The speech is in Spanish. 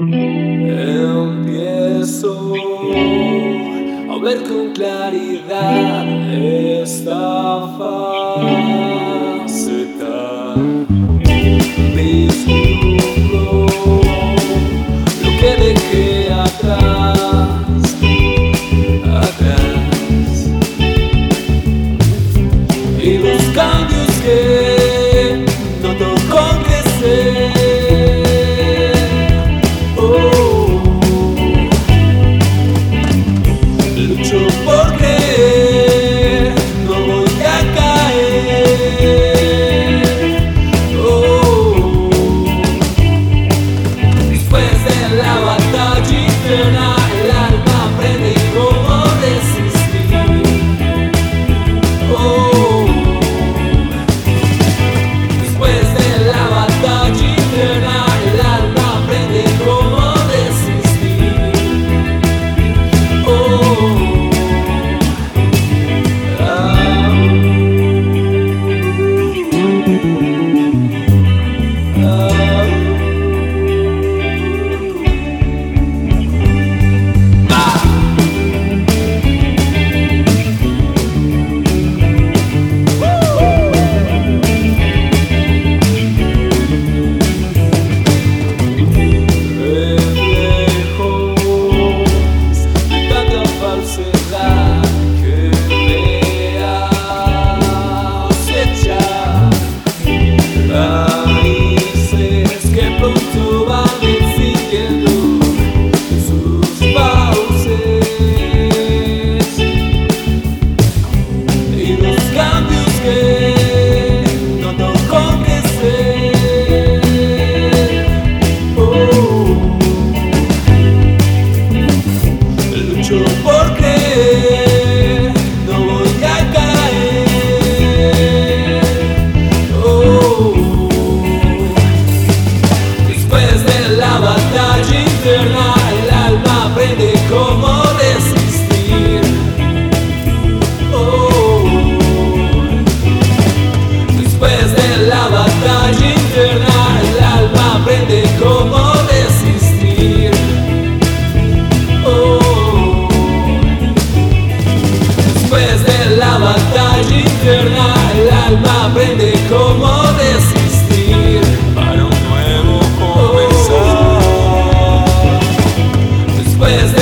Empiezo a ver con claridad esta faceta. Vislumbro lo que dejé atrás, y los cambios que noto con crecer. Lucho por creer, no voy a caer. Después de la batalla interna, el alma aprende cómo resistir. Después de la batalla interna, el alma aprende cómo resistir. Por creer, no voy a caer. Después de la batalla interna, el alma aprende cómo resistir. Después de la batalla interna, el alma aprende cómo resistir. Después de la batalla interna, el alma aprende cómo resistir para un nuevo comenzar. Después de